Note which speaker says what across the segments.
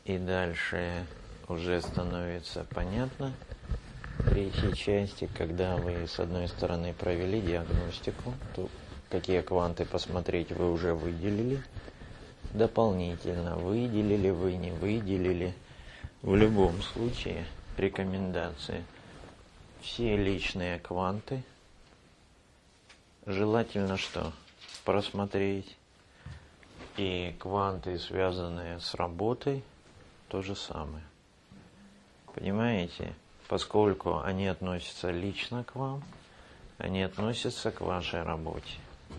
Speaker 1: И дальше уже становится понятно в третьей части, когда вы с одной стороны провели диагностику, то какие кванты посмотреть вы уже выделили, дополнительно выделили, вы не выделили. В любом случае рекомендации: все личные кванты желательно что? Просмотреть. И кванты, связанные с работой, то же самое. Понимаете? Поскольку они относятся лично к вам, они относятся к вашей работе.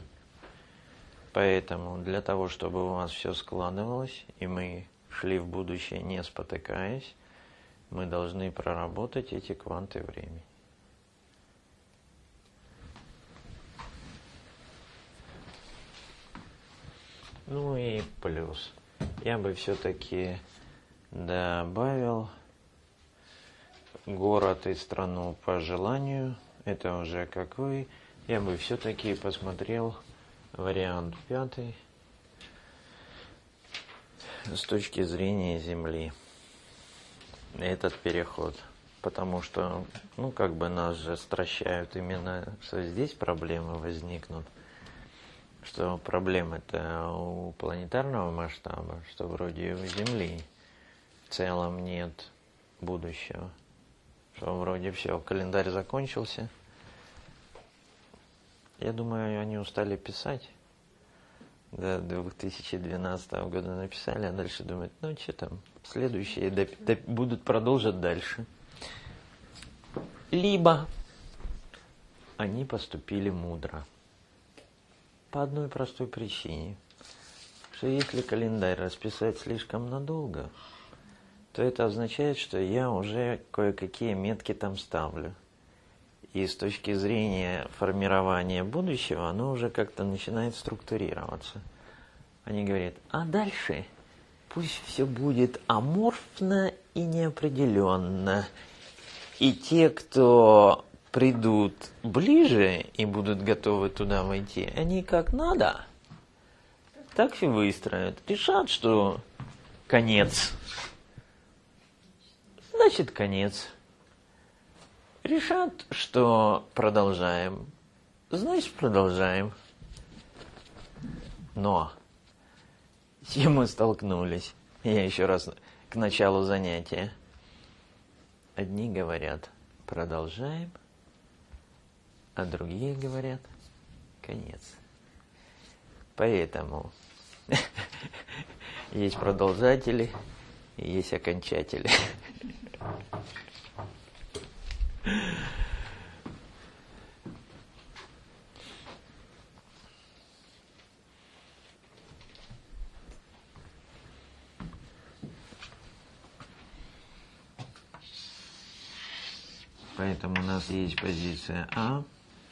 Speaker 1: Поэтому для того, чтобы у вас все складывалось, и мы шли в будущее не спотыкаясь, мы должны проработать эти кванты времени. Ну и плюс. Я бы все-таки добавил город и страну по желанию. Это уже как вы. Я бы все-таки посмотрел вариант 5 с точки зрения Земли. Этот переход. Потому что, как бы нас же стращают именно, что здесь проблемы возникнут. Что проблемы-то у планетарного масштаба, что вроде у Земли в целом нет будущего. Что вроде все, календарь закончился. Я думаю, они устали писать. До 2012 года написали, а дальше думают, что там, следующие будут продолжать дальше. Либо они поступили мудро. По одной простой причине, что если календарь расписать слишком надолго, то это означает, что я уже кое-какие метки там ставлю. И с точки зрения формирования будущего, оно уже как-то начинает структурироваться. Они говорят, а дальше пусть все будет аморфно и неопределенно. И те, кто придут ближе и будут готовы туда войти, они как надо, так и выстроят. Решат, что конец. Значит, конец. Решат, что продолжаем. Значит, продолжаем. Но с чем мы столкнулись? Я еще раз к началу занятия. Одни говорят, продолжаем, а другие говорят, конец. Поэтому есть продолжатели и есть окончатели. Поэтому у нас есть позиция А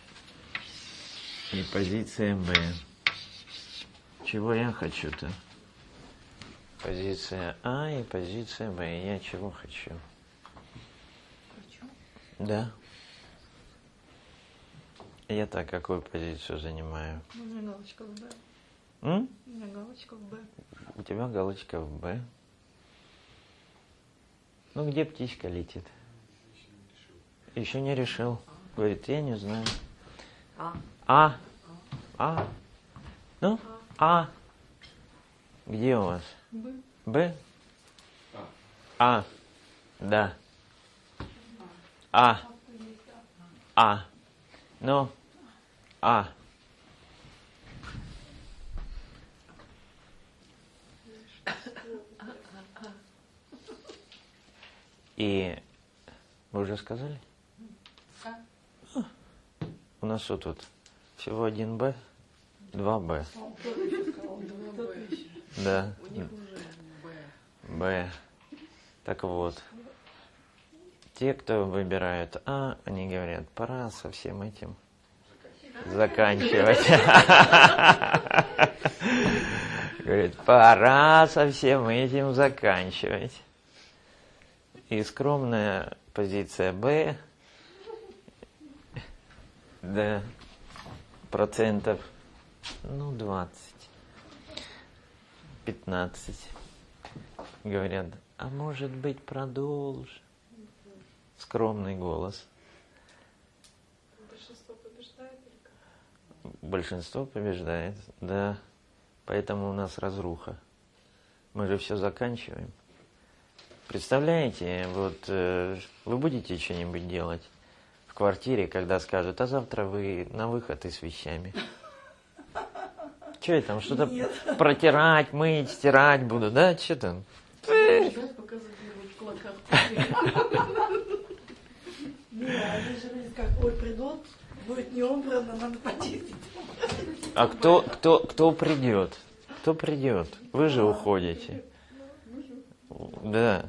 Speaker 1: и позиция Б. Чего я хочу-то? Позиция А и позиция Б. Я чего хочу? Да. Я так какую позицию занимаю?
Speaker 2: У меня галочка в Б.
Speaker 1: У
Speaker 2: меня галочка в Б.
Speaker 1: У тебя галочка в Б. Где птичка летит? Еще не решил. Говорит, я не знаю. А. А. Где у вас?
Speaker 2: Б.
Speaker 1: Б? А. Да. А. А. А. И вы уже сказали? У нас что тут? Всего 1 Б, 2 Б. Да. Б. Так вот. Те, кто выбирают А, они говорят, пора со всем этим заканчивать. Говорит, пора со всем этим заканчивать. И скромная позиция Б, да, процентов, 20, 15, говорят, а может быть продолжим? Скромный голос.
Speaker 2: Большинство побеждает или как?
Speaker 1: Большинство побеждает, да. Поэтому у нас разруха. Мы же все заканчиваем. Представляете, вот вы будете что-нибудь делать в квартире, когда скажут, а завтра вы на выход и с вещами? Что я там, что-то протирать, мыть, стирать буду, да? Что там?
Speaker 2: Ждать, пока заберут в кулаках. Не, они же говорят, как, ой, придут, будет не убрано, надо почистить.
Speaker 1: А кто придет? Кто придет? Вы же уходите. Да.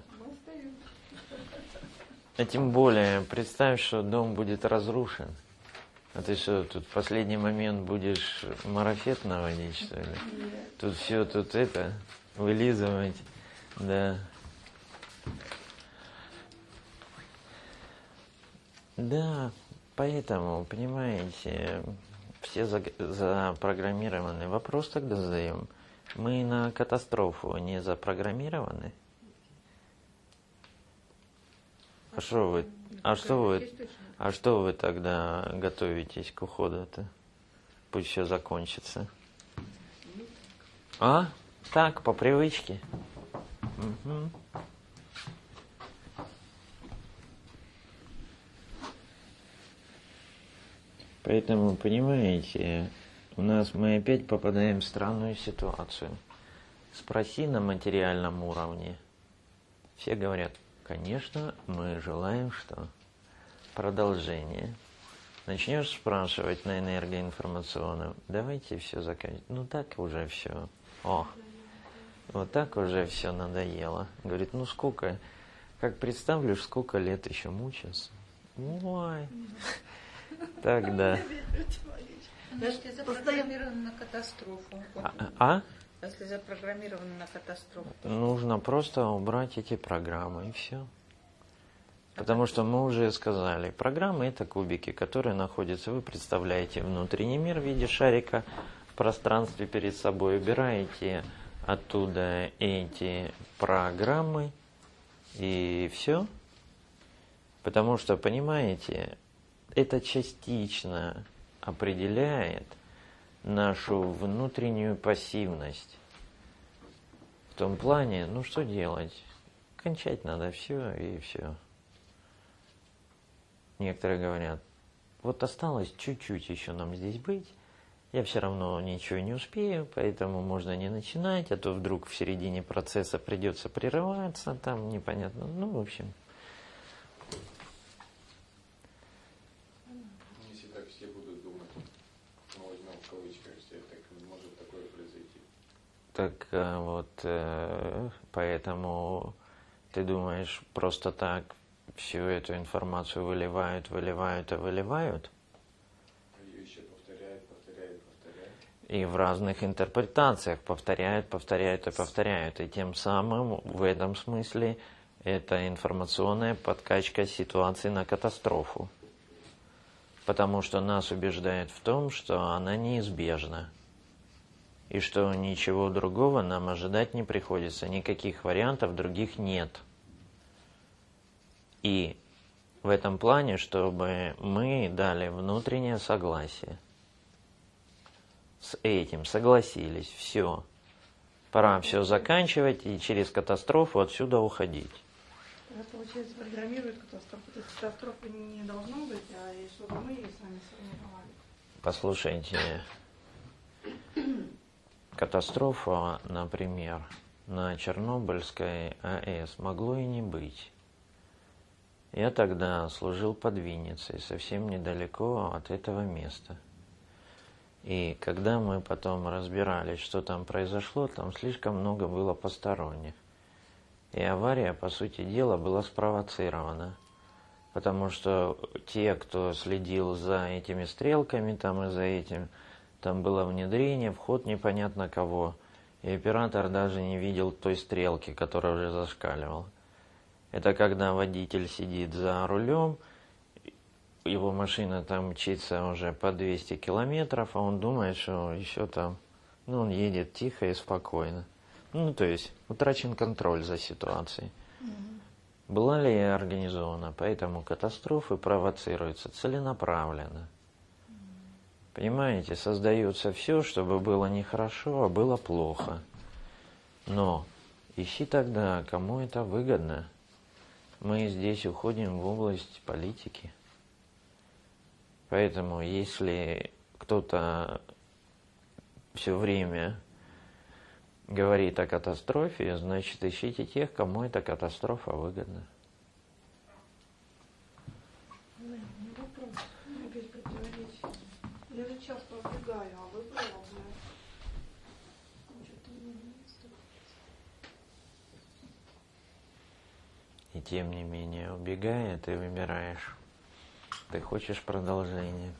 Speaker 1: А тем более, представь, что дом будет разрушен. А ты что, тут в последний момент будешь марафет наводить, что ли? Тут все, тут это, вылизывать, да. Да, поэтому, понимаете, все запрограммированы. Вопрос тогда задаем. Мы на катастрофу не запрограммированы? А что вы тогда готовитесь к уходу-то? Пусть все закончится. А? Так, по привычке. Угу. Поэтому, понимаете, мы опять попадаем в странную ситуацию. Спроси на материальном уровне. Все говорят, конечно, мы желаем что? Продолжение. Начнешь спрашивать на энергоинформационном, давайте все заканчивать. Ну так уже все. Вот так уже все надоело. Говорит, ну сколько, как представлю, сколько лет еще мучился. Ой. Тогда.
Speaker 3: Если запрограммировано на катастрофу. Если запрограммировано на катастрофу.
Speaker 1: Нужно просто убрать эти программы и все. Потому что мы уже сказали, программы это кубики, которые находятся, вы представляете внутренний мир в виде шарика в пространстве перед собой, убираете оттуда эти программы и все. Потому что, понимаете, это частично определяет нашу внутреннюю пассивность. В том плане, ну что делать? Кончать надо все и все. Некоторые говорят, вот осталось чуть-чуть еще нам здесь быть, я все равно ничего не успею, поэтому можно не начинать, а то вдруг в середине процесса придется прерываться, там непонятно, ну в общем.
Speaker 4: Если так все будут думать, мы возьмем в кавычках, если так может такое произойти.
Speaker 1: Так поэтому ты думаешь, просто так всю эту информацию выливают.
Speaker 4: Ее еще повторяют.
Speaker 1: И в разных интерпретациях повторяют. И тем самым в этом смысле это информационная подкачка ситуации на катастрофу. Потому что нас убеждают в том, что она неизбежна. И что ничего другого нам ожидать не приходится. Никаких вариантов других нет. И в этом плане, чтобы мы дали внутреннее согласие. С этим согласились, все. Пора все заканчивать и через катастрофу отсюда уходить.
Speaker 2: Это, получается, программирует катастрофу. То есть катастрофы не должно быть, а и чтобы мы ее сами сформировали.
Speaker 1: Послушайте, катастрофа, например, на Чернобыльской АЭС могло и не быть. Я тогда служил под Винницей, совсем недалеко от этого места. И когда мы потом разбирались, что там произошло, там слишком много было посторонних. И авария, по сути дела, была спровоцирована. Потому что те, кто следил за этими стрелками там и за этим, там было внедрение, вход непонятно кого. И оператор даже не видел той стрелки, которая уже зашкаливала. Это когда водитель сидит за рулем, его машина там мчится уже по 200 километров, а он думает, что еще там, он едет тихо и спокойно. Ну, то есть утрачен контроль за ситуацией. Была ли организована, поэтому катастрофы провоцируются целенаправленно. Понимаете, создается все, чтобы было нехорошо, а было плохо. Но ищи тогда, кому это выгодно. Мы здесь уходим в область политики. Поэтому если кто-то все время говорит о катастрофе, значит, ищите тех, кому эта катастрофа выгодна.
Speaker 2: Не вопрос. Опять противоречие. Я же часто убегаю, а выбрала,
Speaker 1: И тем не менее, убегая, ты выбираешь. Ты хочешь продолжения.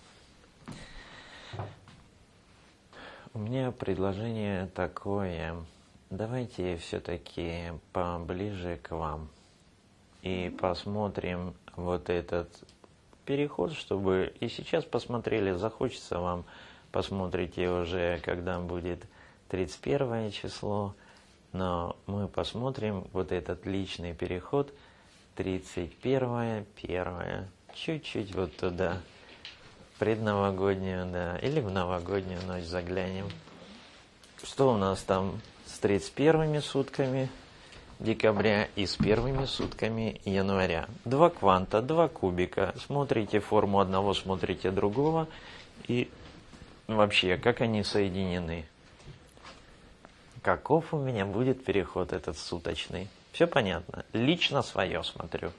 Speaker 1: У меня предложение такое. Давайте все-таки поближе к вам. И посмотрим вот этот переход, чтобы и сейчас посмотрели, захочется вам, посмотрите уже, когда будет 31 число. Но мы посмотрим вот этот личный переход 31, 1, чуть-чуть вот туда, предновогоднюю, да, или в новогоднюю ночь заглянем. Что у нас там с 31 сутками декабря и с первыми сутками января? 2 кванта, 2 кубика. Смотрите форму одного, смотрите другого. И вообще, как они соединены? Каков у меня будет переход этот суточный? Все понятно. Лично свое смотрю.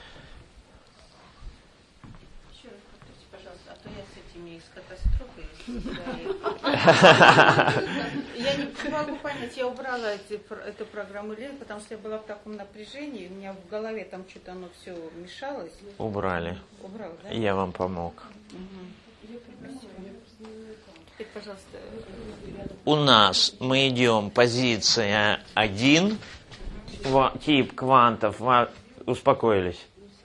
Speaker 3: Еще раз повторите, пожалуйста, а то я с этими из катастрофы. Я не могу понять, я убрала эту программу Лен, потому что я была в таком напряжении, у меня в голове там что-то оно все мешалось.
Speaker 1: Убрали.
Speaker 3: Убрал, да?
Speaker 1: Я вам помог.
Speaker 3: Теперь, пожалуйста.
Speaker 1: У нас мы идем позиция 1, тип квантов, успокоились.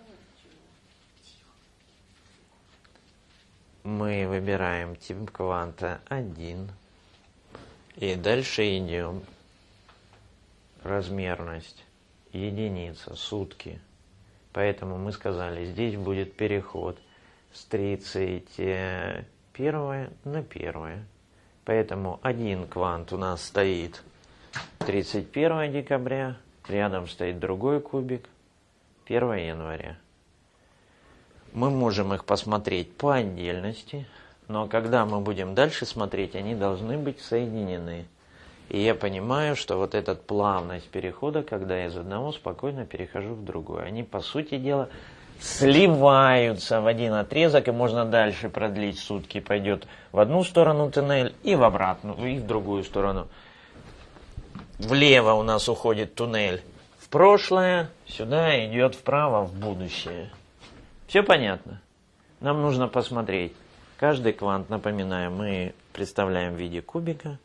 Speaker 1: Мы выбираем тип кванта 1. И дальше идем. Размерность. Единица, сутки. Поэтому мы сказали, здесь будет переход с 31 на 1. Поэтому один квант у нас стоит 31 декабря, рядом стоит другой кубик 1 января. Мы можем их посмотреть по отдельности, но когда мы будем дальше смотреть, они должны быть соединены. И я понимаю, что вот эта плавность перехода, когда я из одного спокойно перехожу в другой, они, по сути дела, сливаются в один отрезок, и можно дальше продлить сутки. Пойдет в одну сторону туннель и в обратную, и в другую сторону. Влево у нас уходит туннель в прошлое, сюда идет вправо в будущее. Все понятно? Нам нужно посмотреть. Каждый квант, напоминаю, мы представляем в виде кубика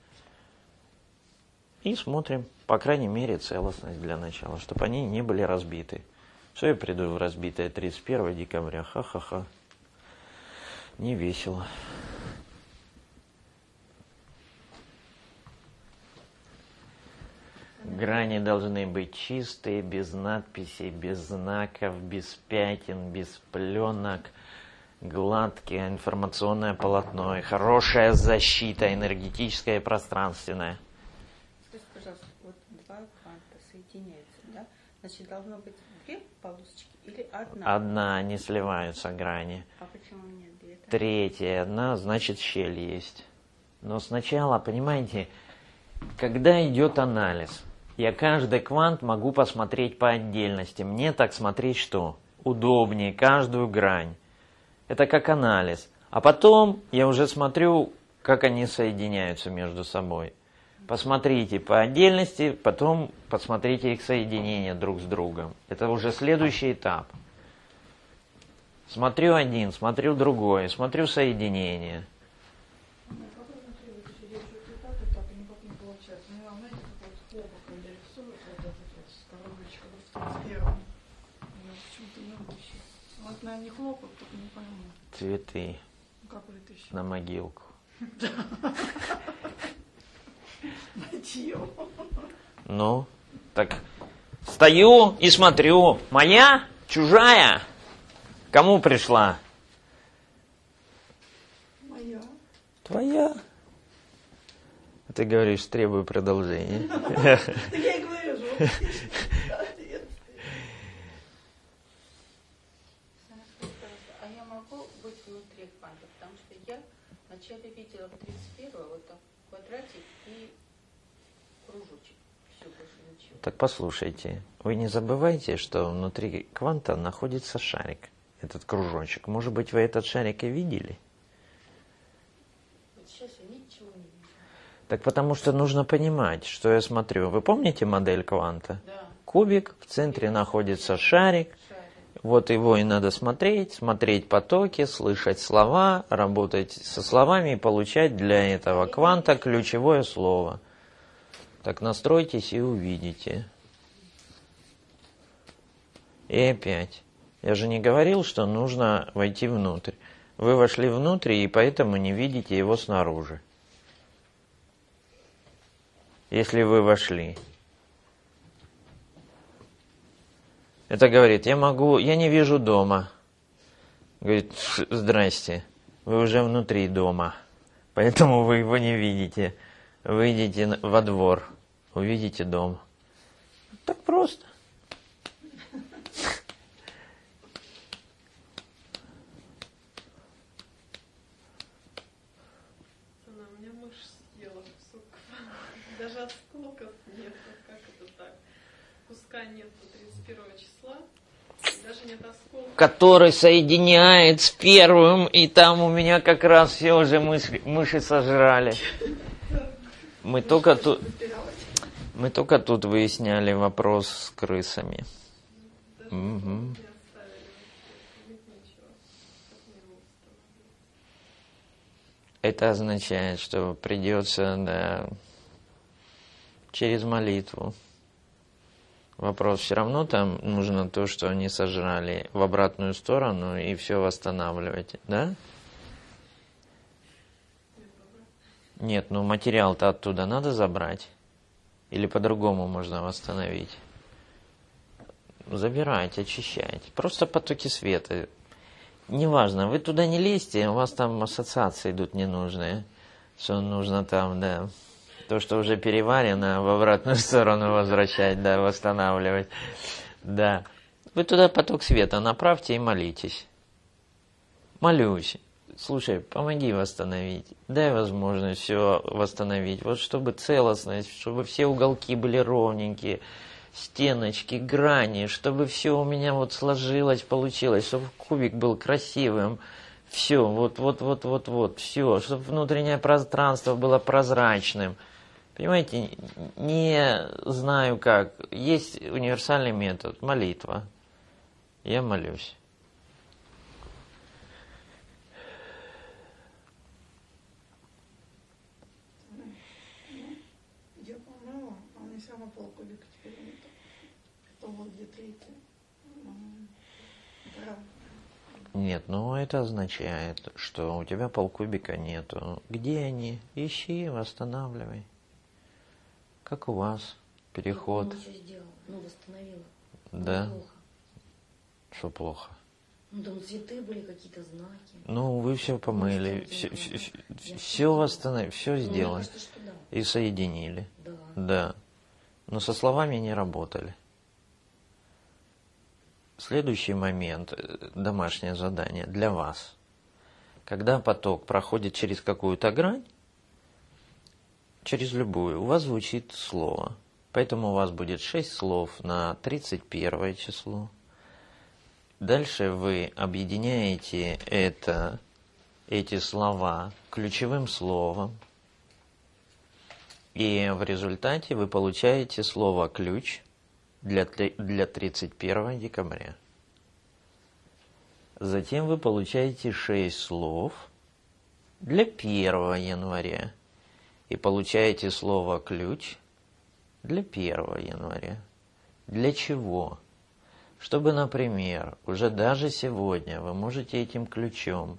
Speaker 1: и смотрим, по крайней мере, целостность для начала, чтобы они не были разбиты. Что я приду в разбитое 31 декабря? Ха-ха-ха. Не весело. Грани должны быть чистые, без надписей, без знаков, без пятен, без пленок, гладкие, информационное полотно и хорошая защита энергетическая и пространственная.
Speaker 3: Скажите, пожалуйста, вот 2 кванта соединяются, да? Значит, должно быть 2 полосочки или одна?
Speaker 1: Одна, они сливаются грани.
Speaker 3: А почему нет 2?
Speaker 1: Третья, одна, значит, щель есть. Но сначала, понимаете, когда идет анализ, я каждый квант могу посмотреть по отдельности. Мне так смотреть что? Удобнее, каждую грань. Это как анализ. А потом я уже смотрю, как они соединяются между собой. Посмотрите по отдельности, потом посмотрите их соединение друг с другом. Это уже следующий этап. Смотрю один, смотрю другой, смотрю соединение.
Speaker 2: Не хлопают, только не пойму.
Speaker 1: Цветы
Speaker 2: Как вы это еще?
Speaker 1: на могилку.
Speaker 2: Найти его.
Speaker 1: Ну, так стою и смотрю. Моя? Чужая? Кому пришла?
Speaker 2: Моя.
Speaker 1: Твоя. Ты говоришь, требую продолжения.
Speaker 2: Так я и говорю же.
Speaker 3: А я могу быть внутри кванта? Потому что я вначале видела в 31-го вот так квадратик и кружочек. Все, больше ничего.
Speaker 1: Так послушайте, вы не забывайте, что внутри кванта находится шарик, этот кружочек. Может быть, вы этот шарик и видели?
Speaker 3: Вот сейчас я ничего не вижу.
Speaker 1: Так потому что нужно понимать, что я смотрю. Вы помните модель кванта?
Speaker 3: Да.
Speaker 1: Кубик, в центре находится шарик.
Speaker 3: Шарик.
Speaker 1: Вот его и надо смотреть, смотреть потоки, слышать слова, работать со словами и получать для этого кванта ключевое слово. Так настройтесь и увидите. И опять. Я же не говорил, что нужно войти внутрь. Вы вошли внутрь и поэтому не видите его снаружи. Если вы вошли. Это говорит, я не вижу дома. Говорит, здрасте, вы уже внутри дома, поэтому вы его не видите. Выйдите во двор, увидите дом. Так просто.
Speaker 5: Она у меня мышь съела кусок. Даже осколков нет. Как это так? Куска нету 31 числа. Даже нет осколков.
Speaker 1: Который соединяет с первым, и там у меня как раз все уже мыши сожрали. Мы только тут выясняли вопрос с крысами.
Speaker 5: Даже
Speaker 1: Угу.
Speaker 5: не оставили. Нет ничего. Как мне его установить?
Speaker 1: Это означает, что придется, через молитву. Вопрос все равно там нужно то, что они сожрали, в обратную сторону и все восстанавливать, да? Нет, материал-то оттуда надо забрать. Или по-другому можно восстановить. Забирать, очищать. Просто потоки света. Неважно, вы туда не лезьте, у вас там ассоциации идут ненужные. Что нужно там, то, что уже переварено, в обратную сторону возвращать, восстанавливать. Да. Вы туда поток света направьте и молитесь. Молюсь. Слушай, помоги восстановить. Дай возможность все восстановить. Вот чтобы целостность, чтобы все уголки были ровненькие, стеночки, грани, чтобы все у меня сложилось, получилось, чтобы кубик был красивым. Все, все, чтобы внутреннее пространство было прозрачным. Понимаете, не знаю как. Есть универсальный метод, молитва. Я молюсь.
Speaker 2: Я помыла, а у меня все равно полкубика теперь нет. Это вот где третий. Да.
Speaker 1: Нет, это означает, что у тебя полкубика нету. Где они? Ищи, восстанавливай. Как у вас переход?
Speaker 6: Я все сделала, восстановила.
Speaker 1: Да.
Speaker 6: Плохо.
Speaker 1: Что плохо?
Speaker 6: Там цветы были, какие-то знаки.
Speaker 1: Вы все помыли, все восстановили, все сделали.
Speaker 6: Мне кажется, что да.
Speaker 1: И соединили.
Speaker 6: Да.
Speaker 1: Да. Но со словами не работали. Следующий момент, домашнее задание для вас. Когда поток проходит через какую-то грань, через любую, у вас звучит слово. Поэтому у вас будет 6 слов на 31 число. Дальше вы объединяете эти слова ключевым словом. И в результате вы получаете слово «ключ» для 31 декабря. Затем вы получаете 6 слов для 1 января. И получаете слово «ключ» для 1 января. Для чего? Чтобы, например, уже даже сегодня вы можете этим ключом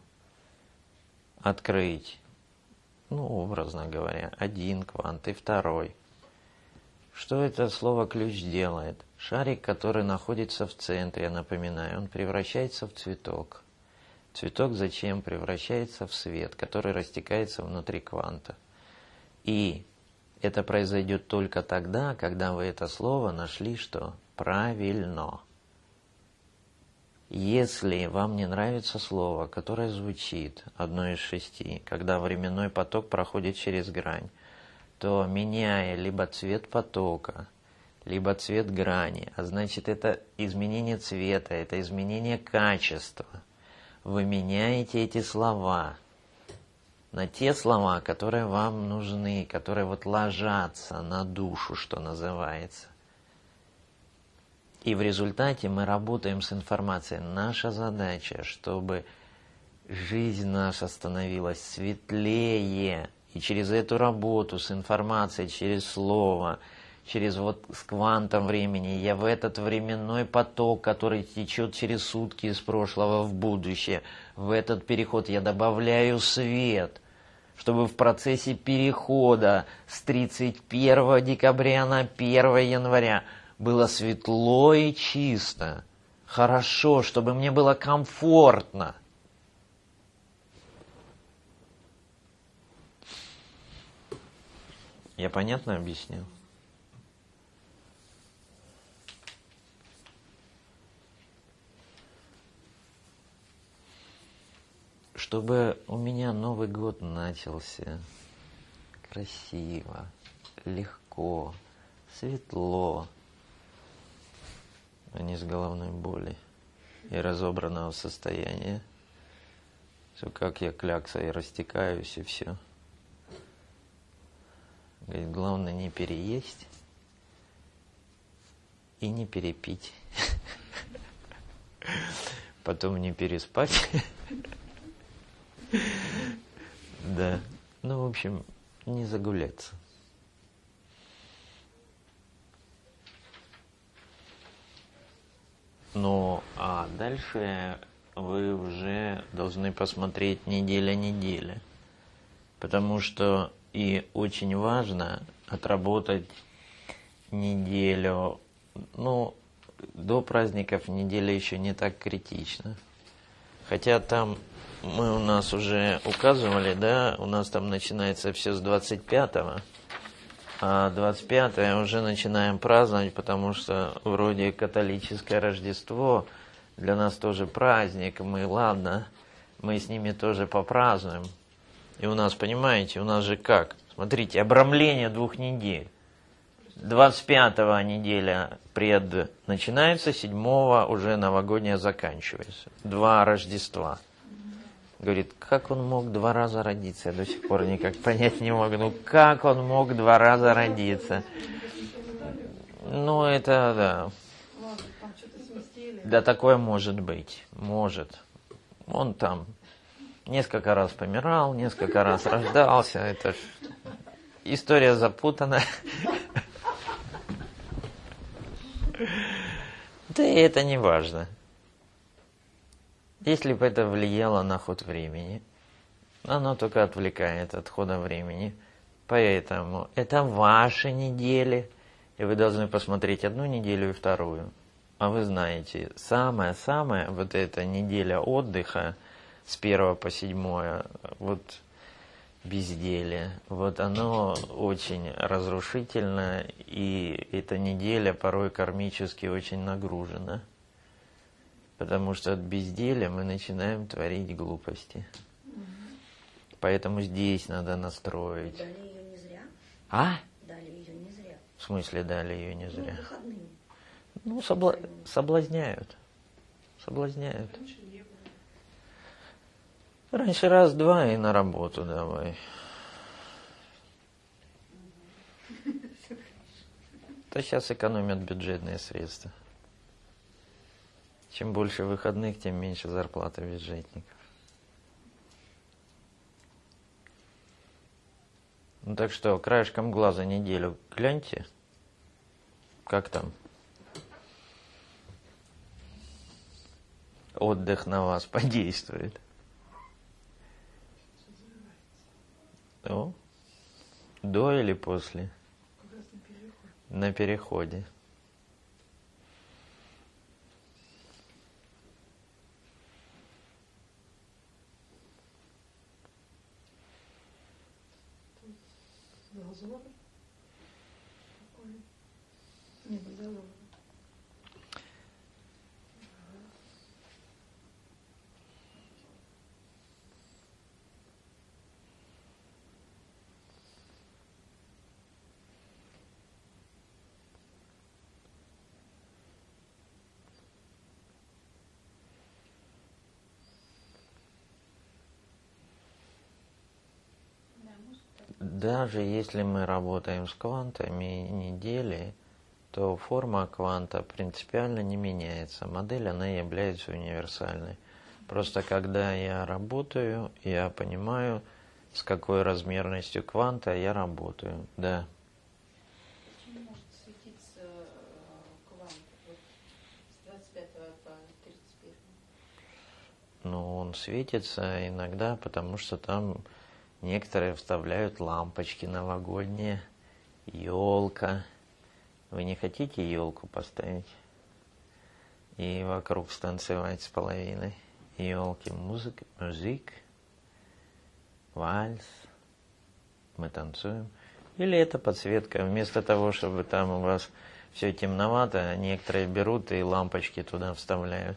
Speaker 1: открыть, образно говоря, один квант и второй. Что это слово ключ делает? Шарик, который находится в центре, я напоминаю, он превращается в цветок. Цветок зачем? Превращается в свет, который растекается внутри кванта. И это произойдет только тогда, когда вы это слово нашли, что правильно. Если вам не нравится слово, которое звучит, одно из 6, когда временной поток проходит через грань, то меняя либо цвет потока, либо цвет грани, а значит это изменение цвета, это изменение качества, вы меняете эти слова на те слова, которые вам нужны, которые вот ложатся на душу, что называется. И в результате мы работаем с информацией. Наша задача, чтобы жизнь наша становилась светлее. И через эту работу с информацией, через слово, через вот с квантом времени, я в этот временной поток, который течет через сутки из прошлого в будущее, в этот переход я добавляю свет, чтобы в процессе перехода с 31 декабря на 1 января было светло и чисто, хорошо, чтобы мне было комфортно. Я понятно объяснил? Чтобы у меня Новый год начался красиво, легко, светло, а не с головной боли и разобранного состояния. Все, как я кляксой растекаюсь, и все. Говорит, главное не переесть и не перепить. Потом не переспать. Да. Ну, в общем, не загуляться. Ну, а дальше вы уже должны посмотреть неделя. Потому что и очень важно отработать неделю. Ну, до праздников неделя еще не так критична. Хотя там мы у нас уже указывали, да, у нас там начинается все с 25-го, а 25-е уже начинаем праздновать, потому что вроде католическое Рождество для нас тоже праздник, мы с ними тоже попразднуем. И у нас, понимаете, у нас же как? Смотрите, обрамление 2 недель. 25-го неделя начинается, 7-го уже новогодняя заканчивается. 2 Рождества. Говорит, как он мог 2 раза родиться? Я до сих пор никак понять не могу. Ну, как он мог 2 раза родиться? Ну, это, да. Да, такое может быть. Может. Он там несколько раз помирал, несколько раз рождался. Это ж история запутанная. Да и это не важно. Если бы это влияло на ход времени, оно только отвлекает от хода времени. Поэтому это ваши недели, и вы должны посмотреть 1 неделю и 2. А вы знаете, самая-самая вот эта неделя отдыха с 1 по 7, вот безделие, вот оно очень разрушительно, и эта неделя порой кармически очень нагружена. Потому что от безделия мы начинаем творить глупости. Поэтому здесь надо настроить.
Speaker 6: Дали ее не зря.
Speaker 1: А?
Speaker 6: Дали ее не зря.
Speaker 1: В смысле дали ее не зря?
Speaker 6: Выходные.
Speaker 1: Ну, соблазняют. Соблазняют. Раньше 1-2 и на работу давай. То сейчас экономят бюджетные средства. Чем больше выходных, тем меньше зарплаты бюджетников. Ну так что, краешком глаза неделю гляньте. Как там? Отдых на вас подействует. О, до или после? на переходе.
Speaker 2: Дозор. Не дозор.
Speaker 1: Даже если мы работаем с квантами недели, то форма кванта принципиально не меняется. Модель, она является универсальной. Просто когда я работаю, я понимаю, с какой размерностью кванта я работаю. Да.
Speaker 3: Почему может светиться квант вот с 25 по 31?
Speaker 1: Ну, он светится иногда, потому что там некоторые вставляют лампочки новогодние, елка. Вы не хотите елку поставить и вокруг станцевать с половиной елки? Музык, вальс, мы танцуем. Или это подсветка, вместо того, чтобы там у вас все темновато, некоторые берут и лампочки туда вставляют.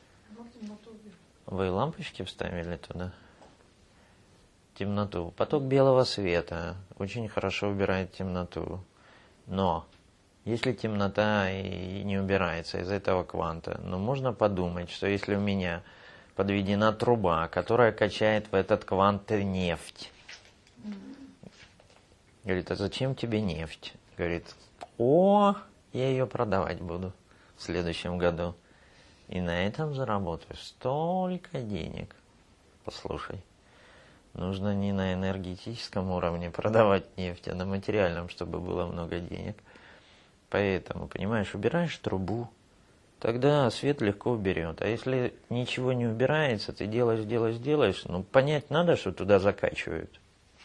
Speaker 1: Вы лампочки вставили туда? Темноту. Поток белого света очень хорошо убирает темноту. Но если темнота и не убирается из этого кванта, но можно подумать, что если у меня подведена труба, которая качает в этот квант нефть. Говорит, а зачем тебе нефть? Говорит, я ее продавать буду в следующем году. И на этом заработаю столько денег. Послушай. Нужно не на энергетическом уровне продавать нефть, а на материальном, чтобы было много денег. Поэтому, понимаешь, убираешь трубу, тогда свет легко уберет. А если ничего не убирается, ты делаешь, ну понять надо, что туда закачивают.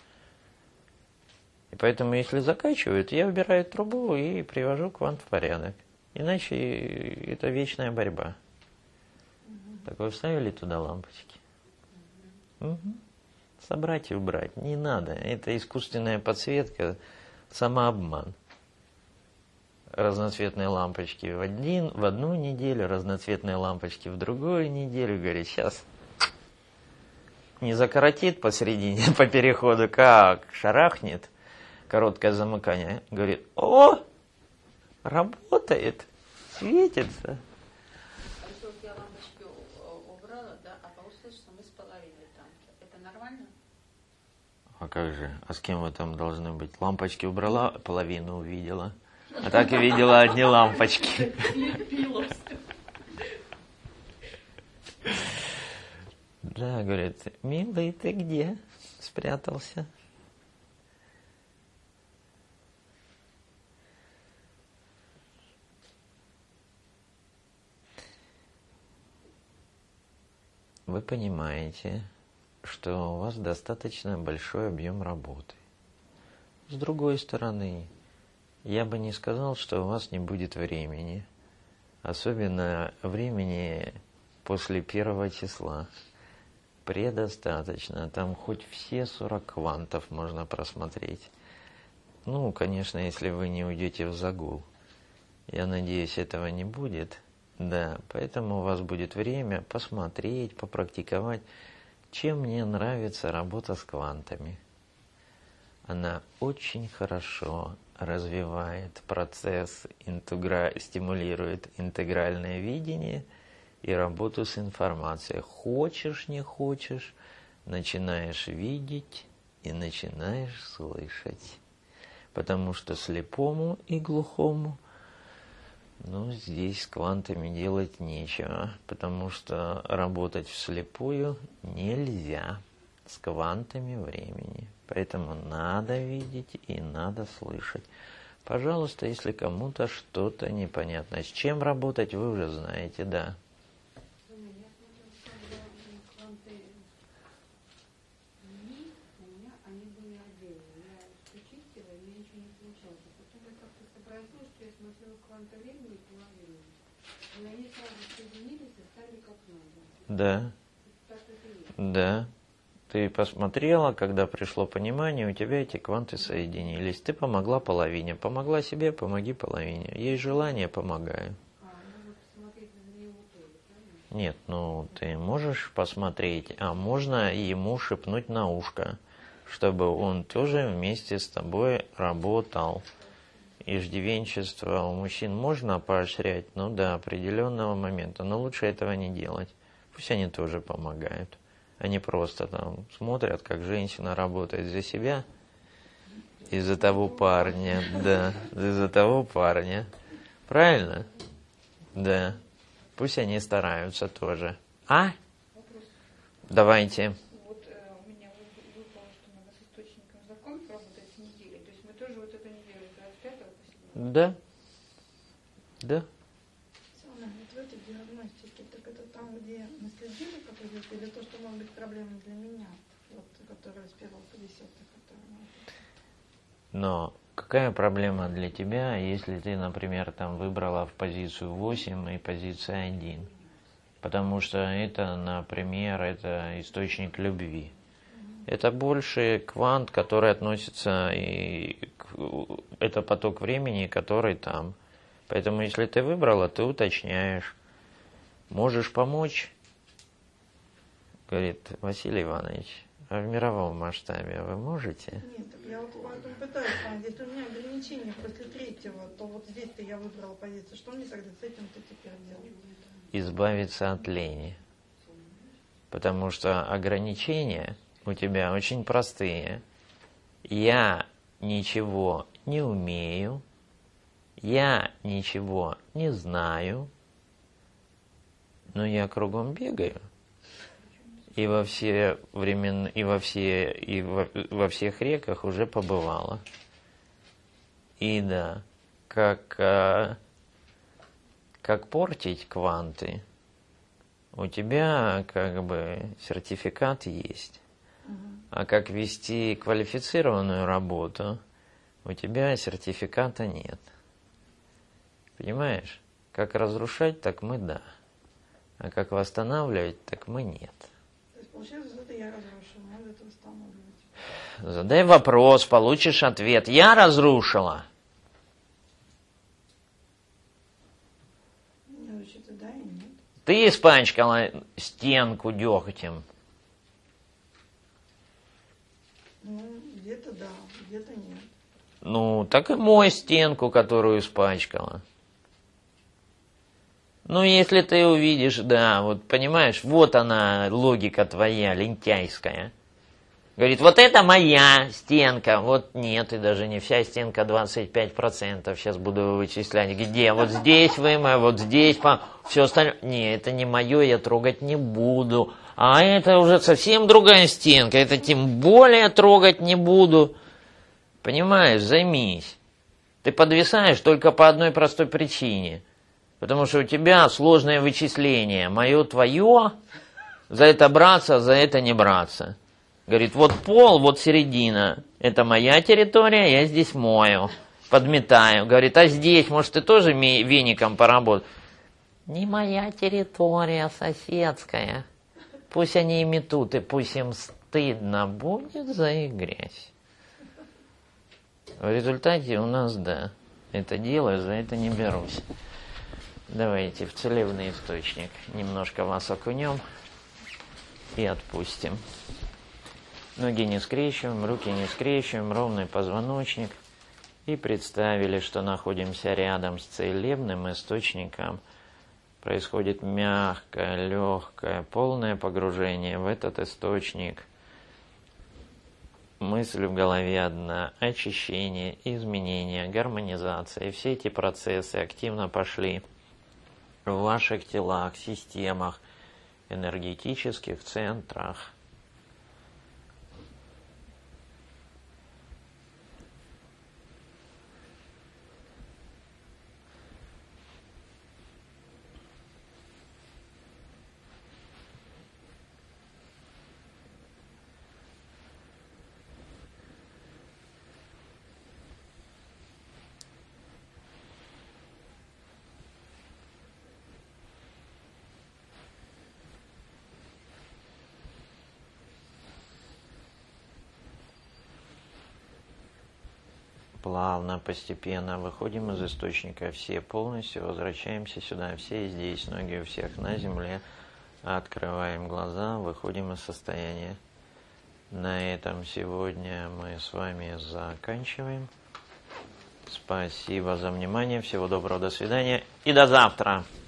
Speaker 1: И поэтому, если закачивают, я убираю трубу и привожу квант в порядок. Иначе это вечная борьба. Так вы вставили туда лампочки? Собрать и убрать не надо. Это искусственная подсветка, самообман. Разноцветные лампочки в одну неделю, разноцветные лампочки в другую неделю. Говорит, сейчас не закоротит посередине, по переходу, как шарахнет, короткое замыкание. Говорит, работает, светится.
Speaker 3: А если вот я лампочки убрала, да, а получилось, что мы с половиной там. Это нормально?
Speaker 1: А как же? А с кем вы там должны быть? Лампочки убрала, половину увидела. А так и видела одни лампочки. Да, говорит, милый, ты где спрятался? Вы понимаете, что у вас достаточно большой объем работы. С другой стороны, я бы не сказал, что у вас не будет времени. Особенно времени после 1 числа. Предостаточно. Там хоть все 40 квантов можно просмотреть. Ну, конечно, если вы не уйдете в загул. Я надеюсь, этого не будет. Да, поэтому у вас будет время посмотреть, попрактиковать, чем мне нравится работа с квантами. Она очень хорошо развивает процесс, стимулирует интегральное видение и работу с информацией. Хочешь, не хочешь, начинаешь видеть и начинаешь слышать. Потому что слепому и глухому, здесь с квантами делать нечего, потому что работать вслепую нельзя с квантами времени. Поэтому надо видеть и надо слышать. Пожалуйста, если кому-то что-то непонятно. С чем работать, вы уже знаете, да.
Speaker 5: Я смотрела, когда кванты у меня они были отдельно. Я почистила, и у меня ничего не получалось. А потом я как-то сообразила, что
Speaker 7: кванта времени и времени. И они сразу соединились и стали как надо.
Speaker 1: Да,
Speaker 7: Так это и есть.
Speaker 1: да. Ты посмотрела, когда пришло понимание, у тебя эти кванты соединились. Ты помогла половине. Помогла себе, помоги половине. Есть желание, помогаю.
Speaker 7: Можно посмотреть на него тоже, правильно?
Speaker 1: Нет, ну ты можешь посмотреть, а можно ему шепнуть на ушко, чтобы он тоже вместе с тобой работал. Иждивенчество у мужчин можно поощрять, ну до определенного момента, но лучше этого не делать. Пусть они тоже помогают. Они просто там смотрят, как женщина работает за себя и за того парня, да, за того парня. Правильно? Да. Пусть они стараются тоже. А? Давайте.
Speaker 2: Вот у меня выпало, что надо с источником законов работать с неделей. То есть мы тоже вот эту неделю с 25 по 7.
Speaker 1: Да. Да.
Speaker 2: Самое вот в этой диагностике, так это там, где мы следили, как идет, или то, что может быть проблемой для меня, вот, которая с 1 по 10, которая...
Speaker 1: Но какая проблема для тебя, если ты, например, там выбрала в позицию 8 и позицию 1? Потому что это, например, это источник любви. Это больше квант, который относится и это поток времени, который там. Поэтому, если ты выбрала, ты уточняешь. Можешь помочь? Говорит Василий Иванович, а в мировом масштабе вы можете?
Speaker 2: Нет, так я вот поэтому пытаюсь понять, если у меня ограничения после 3-го, то вот здесь-то я выбрала позицию. Что мне тогда с этим-то теперь делать?
Speaker 1: Избавиться от лени. Потому что ограничения у тебя очень простые. Я ничего не умею, я ничего не знаю, но я кругом бегаю. И во все времена, во всех реках уже побывала. И да, как портить кванты, у тебя как бы сертификат есть. А как вести квалифицированную работу, у тебя сертификата нет. Понимаешь? Как разрушать, так мы да. А как восстанавливать, так мы нет.
Speaker 2: То есть, получается, это я разрушила, надо это восстанавливать.
Speaker 1: Задай вопрос, получишь ответ. Я разрушила.
Speaker 2: Не, вообще-то да и нет.
Speaker 1: Ты испачкала стенку дегтем.
Speaker 2: Ну, где-то да, где-то нет.
Speaker 1: Ну, так и мой стенку, которую испачкала. Ну, если ты увидишь, да, вот понимаешь, вот она, логика твоя, лентяйская. Говорит, вот это моя стенка. Вот нет, и даже не вся стенка, 25%. Сейчас буду вычислять, где. Вот здесь вымою, вот здесь, все остальное. Не, это не мое, я трогать не буду. А это уже совсем другая стенка, это тем более трогать не буду. Понимаешь, займись. Ты подвисаешь только по одной простой причине. Потому что у тебя сложное вычисление. Мое, твое, за это браться, за это не браться. Говорит, вот пол, вот середина. Это моя территория, я здесь мою, подметаю. Говорит, а здесь, может, ты тоже веником поработаешь? Не моя территория, соседская. Пусть они и метут, и пусть им стыдно будет за их грязь. В результате у нас, да, это делаю, за это не берусь. Давайте в целебный источник немножко вас окунем и отпустим. Ноги не скрещиваем, руки не скрещиваем, ровный позвоночник. И представили, что находимся рядом с целебным источником. Происходит мягкое, легкое, полное погружение в этот источник. Мысль в голове одна: очищение, изменение, гармонизация. И все эти процессы активно пошли в ваших телах, системах, энергетических центрах. плавно, постепенно выходим из источника. Все полностью возвращаемся сюда. Все здесь, ноги у всех на земле. Открываем глаза, выходим из состояния. На этом сегодня мы с вами заканчиваем. Спасибо за внимание. Всего доброго, до свидания и до завтра.